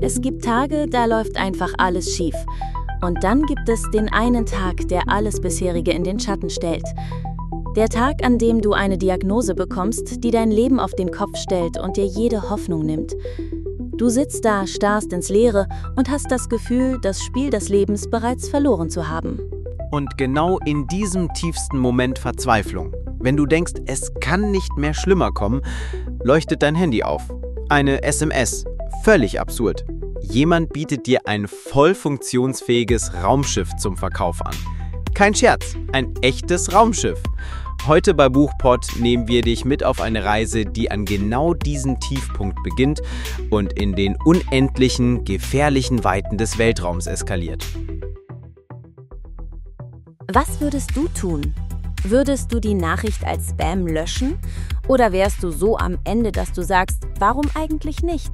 Es gibt Tage, da läuft einfach alles schief. Und dann gibt es den einen Tag, der alles bisherige in den Schatten stellt. Der Tag, an dem du eine Diagnose bekommst, die dein Leben auf den Kopf stellt und dir jede Hoffnung nimmt. Du sitzt da, starrst ins Leere und hast das Gefühl, das Spiel des Lebens bereits verloren zu haben. Und genau in diesem tiefsten Moment Verzweiflung, wenn du denkst, es kann nicht mehr schlimmer kommen, leuchtet dein Handy auf. Eine SMS. Völlig absurd. Jemand bietet dir ein voll funktionsfähiges Raumschiff zum Verkauf an. Kein Scherz, ein echtes Raumschiff. Heute bei Buchpod nehmen wir dich mit auf eine Reise, die an genau diesen Tiefpunkt beginnt und in den unendlichen, gefährlichen Weiten des Weltraums eskaliert. Was würdest du tun? Würdest du die Nachricht als Spam löschen? Oder wärst du so am Ende, dass du sagst, warum eigentlich nicht?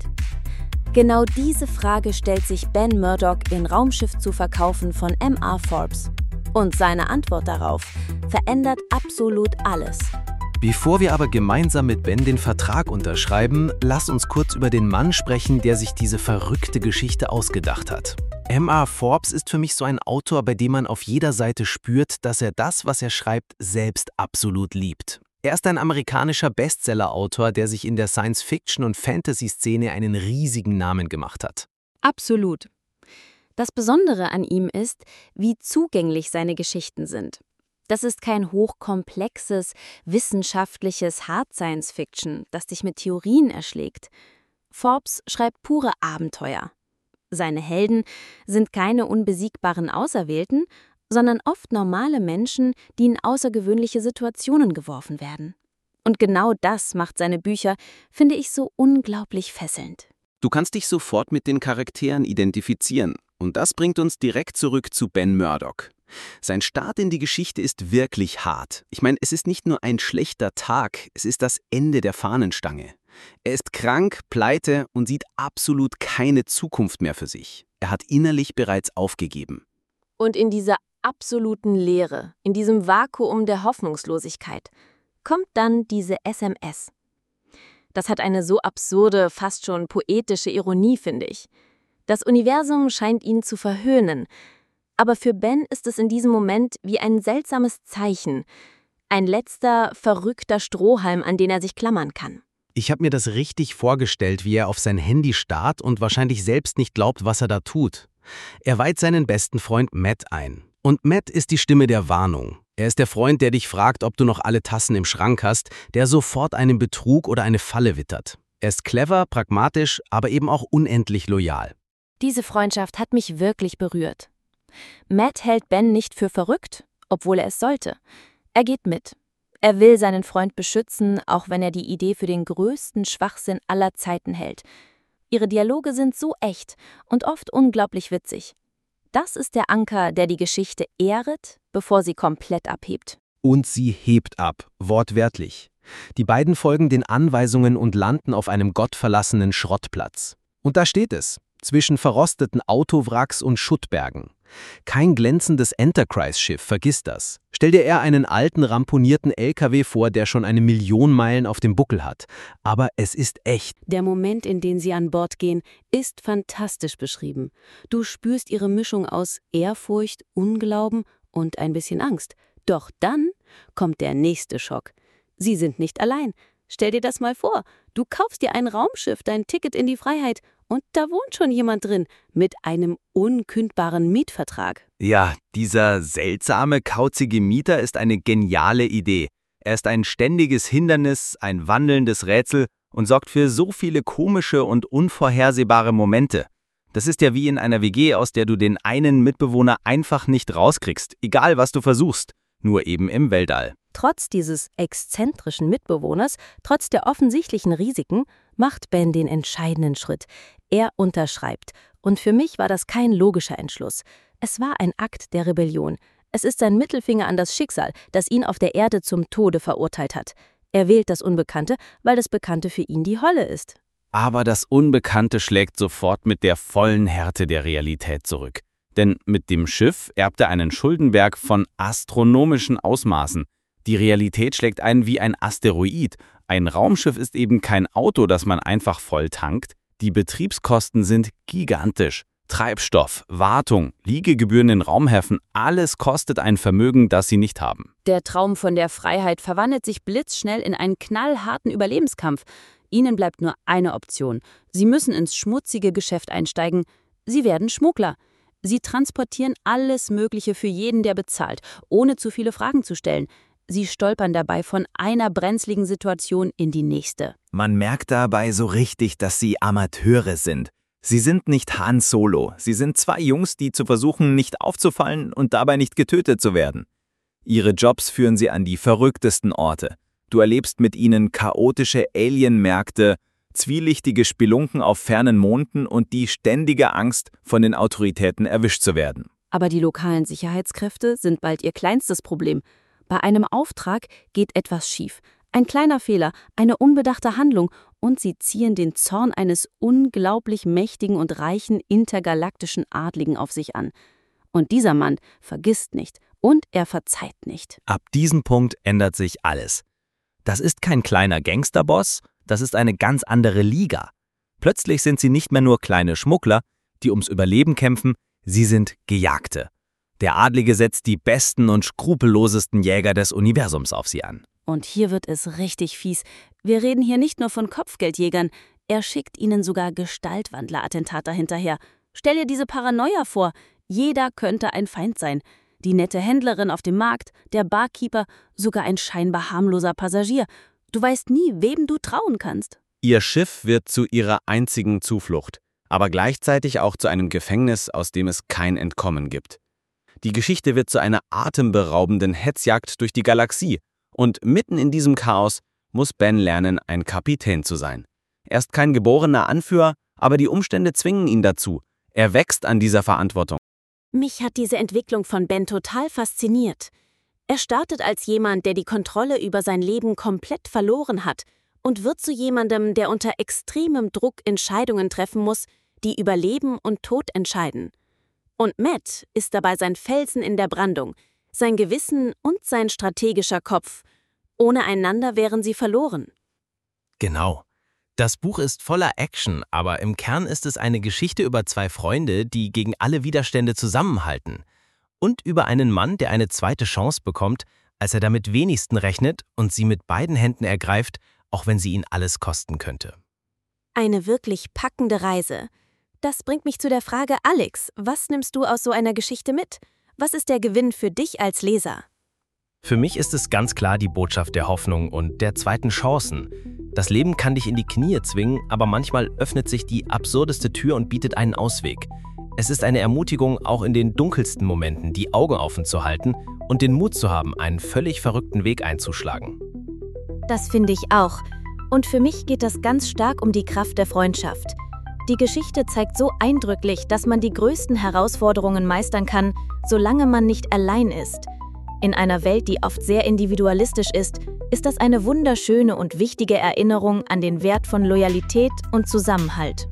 Genau diese Frage stellt sich Ben Murdoch in Raumschiff zu verkaufen von M.R. Forbes. Und seine Antwort darauf verändert absolut alles. Bevor wir aber gemeinsam mit Ben den Vertrag unterschreiben, lass uns kurz über den Mann sprechen, der sich diese verrückte Geschichte ausgedacht hat. M.R. Forbes ist für mich so ein Autor, bei dem man auf jeder Seite spürt, dass er das, was er schreibt, selbst absolut liebt. Er ist ein amerikanischer Bestseller-Autor, der sich in der Science-Fiction- und Fantasy-Szene einen riesigen Namen gemacht hat. Absolut. Das Besondere an ihm ist, wie zugänglich seine Geschichten sind. Das ist kein hochkomplexes, wissenschaftliches Hard-Science-Fiction, das dich mit Theorien erschlägt. Forbes schreibt pure Abenteuer. Seine Helden sind keine unbesiegbaren Auserwählten, sondern oft normale Menschen, die in außergewöhnliche Situationen geworfen werden. Und genau das macht seine Bücher, finde ich, so unglaublich fesselnd. Du kannst dich sofort mit den Charakteren identifizieren. Und das bringt uns direkt zurück zu Ben Murdoch. Sein Start in die Geschichte ist wirklich hart. Ich meine, es ist nicht nur ein schlechter Tag, es ist das Ende der Fahnenstange. Er ist krank, pleite und sieht absolut keine Zukunft mehr für sich. Er hat innerlich bereits aufgegeben. Und in dieser absoluten Leere, in diesem Vakuum der Hoffnungslosigkeit, kommt dann diese SMS. Das hat eine so absurde, fast schon poetische Ironie, finde ich. Das Universum scheint ihn zu verhöhnen, aber für Ben ist es in diesem Moment wie ein seltsames Zeichen, ein letzter, verrückter Strohhalm, an den er sich klammern kann. Ich habe mir das richtig vorgestellt, wie er auf sein Handy starrt und wahrscheinlich selbst nicht glaubt, was er da tut. Er weiht seinen besten Freund Matt ein. Und Matt ist die Stimme der Warnung. Er ist der Freund, der dich fragt, ob du noch alle Tassen im Schrank hast, der sofort einen Betrug oder eine Falle wittert. Er ist clever, pragmatisch, aber eben auch unendlich loyal. Diese Freundschaft hat mich wirklich berührt. Matt hält Ben nicht für verrückt, obwohl er es sollte. Er geht mit. Er will seinen Freund beschützen, auch wenn er die Idee für den größten Schwachsinn aller Zeiten hält. Ihre Dialoge sind so echt und oft unglaublich witzig. Das ist der Anker, der die Geschichte ehret, bevor sie komplett abhebt. Und sie hebt ab, wortwörtlich. Die beiden folgen den Anweisungen und landen auf einem gottverlassenen Schrottplatz. Und da steht es, zwischen verrosteten Autowracks und Schuttbergen. Kein glänzendes Enterprise-Schiff, vergiss das. Stell dir eher einen alten, ramponierten LKW vor, der schon 1 Million Meilen auf dem Buckel hat. Aber es ist echt. Der Moment, in den sie an Bord gehen, ist fantastisch beschrieben. Du spürst ihre Mischung aus Ehrfurcht, Unglauben und ein bisschen Angst. Doch dann kommt der nächste Schock. Sie sind nicht allein. Stell dir das mal vor. Du kaufst dir ein Raumschiff, dein Ticket in die Freiheit und da wohnt schon jemand drin mit einem unkündbaren Mietvertrag. Ja, dieser seltsame, kauzige Mieter ist eine geniale Idee. Er ist ein ständiges Hindernis, ein wandelndes Rätsel und sorgt für so viele komische und unvorhersehbare Momente. Das ist ja wie in einer WG, aus der du den einen Mitbewohner einfach nicht rauskriegst, egal was du versuchst, nur eben im Weltall. Trotz dieses exzentrischen Mitbewohners, trotz der offensichtlichen Risiken, macht Ben den entscheidenden Schritt. Er unterschreibt. Und für mich war das kein logischer Entschluss. Es war ein Akt der Rebellion. Es ist sein Mittelfinger an das Schicksal, das ihn auf der Erde zum Tode verurteilt hat. Er wählt das Unbekannte, weil das Bekannte für ihn die Hölle ist. Aber das Unbekannte schlägt sofort mit der vollen Härte der Realität zurück. Denn mit dem Schiff erbt er einen Schuldenberg von astronomischen Ausmaßen. Die Realität schlägt ein wie ein Asteroid. Ein Raumschiff ist eben kein Auto, das man einfach voll tankt. Die Betriebskosten sind gigantisch. Treibstoff, Wartung, Liegegebühren in Raumhäfen, alles kostet ein Vermögen, das sie nicht haben. Der Traum von der Freiheit verwandelt sich blitzschnell in einen knallharten Überlebenskampf. Ihnen bleibt nur eine Option. Sie müssen ins schmutzige Geschäft einsteigen. Sie werden Schmuggler. Sie transportieren alles Mögliche für jeden, der bezahlt, ohne zu viele Fragen zu stellen. Sie stolpern dabei von einer brenzligen Situation in die nächste. Man merkt dabei so richtig, dass sie Amateure sind. Sie sind nicht Han Solo. Sie sind zwei Jungs, die zu versuchen, nicht aufzufallen und dabei nicht getötet zu werden. Ihre Jobs führen sie an die verrücktesten Orte. Du erlebst mit ihnen chaotische Alien-Märkte, zwielichtige Spelunken auf fernen Monden und die ständige Angst, von den Autoritäten erwischt zu werden. Aber die lokalen Sicherheitskräfte sind bald ihr kleinstes Problem. Bei einem Auftrag geht etwas schief. Ein kleiner Fehler, eine unbedachte Handlung und sie ziehen den Zorn eines unglaublich mächtigen und reichen intergalaktischen Adligen auf sich an. Und dieser Mann vergisst nicht und er verzeiht nicht. Ab diesem Punkt ändert sich alles. Das ist kein kleiner Gangsterboss, das ist eine ganz andere Liga. Plötzlich sind sie nicht mehr nur kleine Schmuggler, die ums Überleben kämpfen, sie sind Gejagte. Der Adlige setzt die besten und skrupellosesten Jäger des Universums auf sie an. Und hier wird es richtig fies. Wir reden hier nicht nur von Kopfgeldjägern, er schickt ihnen sogar Gestaltwandler-Attentate hinterher. Stell dir diese Paranoia vor, jeder könnte ein Feind sein. Die nette Händlerin auf dem Markt, der Barkeeper, sogar ein scheinbar harmloser Passagier. Du weißt nie, wem du trauen kannst. Ihr Schiff wird zu ihrer einzigen Zuflucht, aber gleichzeitig auch zu einem Gefängnis, aus dem es kein Entkommen gibt. Die Geschichte wird zu einer atemberaubenden Hetzjagd durch die Galaxie. Und mitten in diesem Chaos muss Ben lernen, ein Kapitän zu sein. Er ist kein geborener Anführer, aber die Umstände zwingen ihn dazu. Er wächst an dieser Verantwortung. Mich hat diese Entwicklung von Ben total fasziniert. Er startet als jemand, der die Kontrolle über sein Leben komplett verloren hat und wird zu jemandem, der unter extremem Druck Entscheidungen treffen muss, die über Leben und Tod entscheiden. Und Matt ist dabei sein Felsen in der Brandung, sein Gewissen und sein strategischer Kopf. Ohne einander wären sie verloren. Genau. Das Buch ist voller Action, aber im Kern ist es eine Geschichte über zwei Freunde, die gegen alle Widerstände zusammenhalten. Und über einen Mann, der eine zweite Chance bekommt, als er damit wenigsten rechnet und sie mit beiden Händen ergreift, auch wenn sie ihn alles kosten könnte. Eine wirklich packende Reise. Das bringt mich zu der Frage, Alex, was nimmst du aus so einer Geschichte mit? Was ist der Gewinn für dich als Leser? Für mich ist es ganz klar die Botschaft der Hoffnung und der zweiten Chancen. Das Leben kann dich in die Knie zwingen, aber manchmal öffnet sich die absurdeste Tür und bietet einen Ausweg. Es ist eine Ermutigung, auch in den dunkelsten Momenten die Augen offen zu halten und den Mut zu haben, einen völlig verrückten Weg einzuschlagen. Das finde ich auch. Und für mich geht es ganz stark um die Kraft der Freundschaft. Die Geschichte zeigt so eindrücklich, dass man die größten Herausforderungen meistern kann, solange man nicht allein ist. In einer Welt, die oft sehr individualistisch ist das eine wunderschöne und wichtige Erinnerung an den Wert von Loyalität und Zusammenhalt.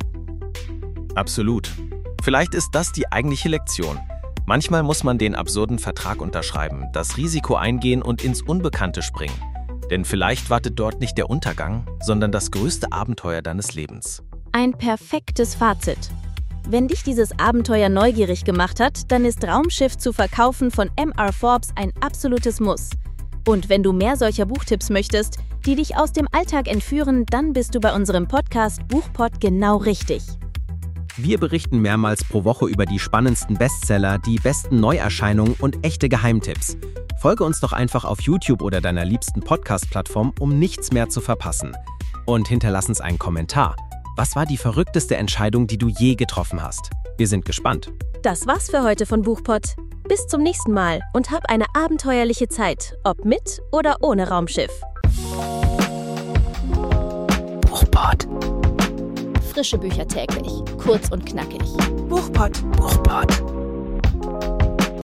Absolut. Vielleicht ist das die eigentliche Lektion. Manchmal muss man den absurden Vertrag unterschreiben, das Risiko eingehen und ins Unbekannte springen. Denn vielleicht wartet dort nicht der Untergang, sondern das größte Abenteuer deines Lebens. Ein perfektes Fazit. Wenn dich dieses Abenteuer neugierig gemacht hat, dann ist Raumschiff zu verkaufen von M.R. Forbes ein absolutes Muss. Und wenn du mehr solcher Buchtipps möchtest, die dich aus dem Alltag entführen, dann bist du bei unserem Podcast Buchpod genau richtig. Wir berichten mehrmals pro Woche über die spannendsten Bestseller, die besten Neuerscheinungen und echte Geheimtipps. Folge uns doch einfach auf YouTube oder deiner liebsten Podcast-Plattform, um nichts mehr zu verpassen. Und hinterlass uns einen Kommentar. Was war die verrückteste Entscheidung, die du je getroffen hast? Wir sind gespannt. Das war's für heute von Buchpod. Bis zum nächsten Mal und hab eine abenteuerliche Zeit, ob mit oder ohne Raumschiff. Buchpod. Frische Bücher täglich, kurz und knackig. Buchpod.